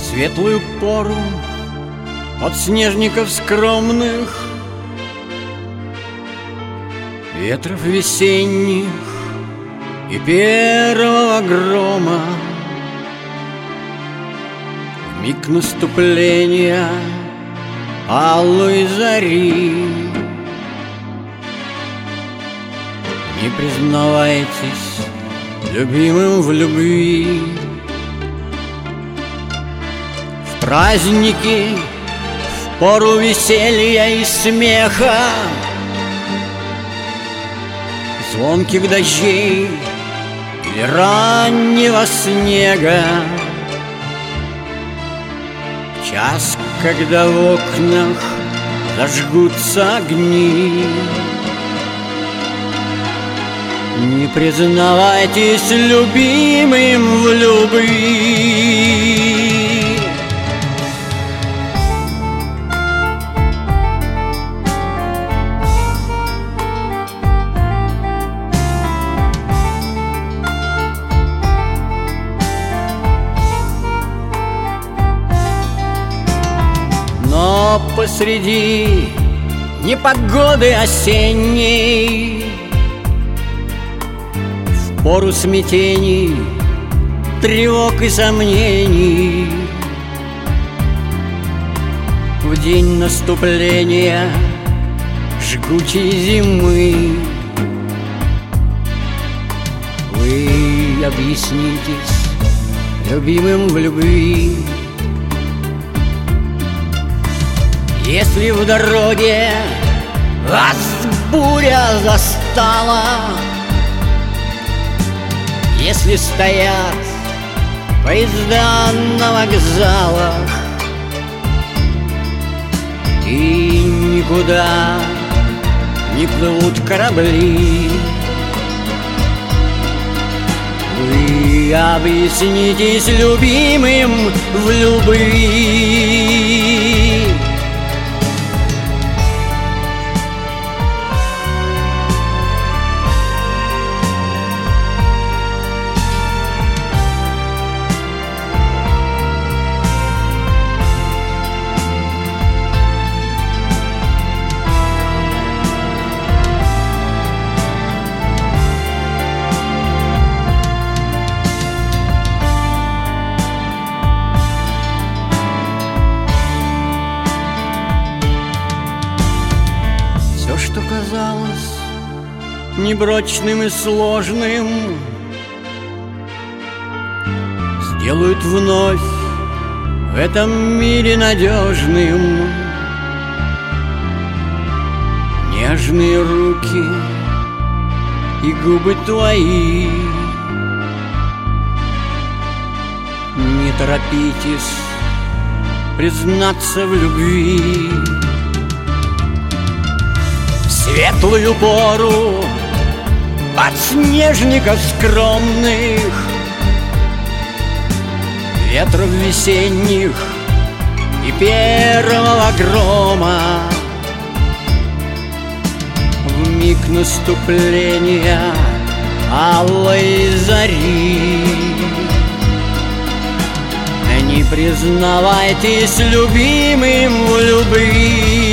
светлую пору подснежников скромных, ветров весенних и первого грома, в миг наступления алой зари. Не признавайтесь любимым в любви, в праздники, в пору веселья и смеха, звонких дождей или раннего снега, в час, когда в окнах зажгутся огни. Не признавайтесь любимым в любви. Но посреди непогоды осенней, в пору смятений, тревог и сомнений, в день наступления жгучей зимы, вы объяснитесь любимым в любви. Если в дороге вас буря застала, если стоят поезда на вокзалах и никуда не плывут корабли, вы объяснитесь любимым в любви. Что казалось непрочным и сложным, сделают вновь в этом мире надежным. Нежные руки и губы твои. Не торопитесь признаться в любви. Светлую пору подснежников скромных, ветров весенних и первого грома, в миг наступления алой зари. Не признавайтесь любимым в любви.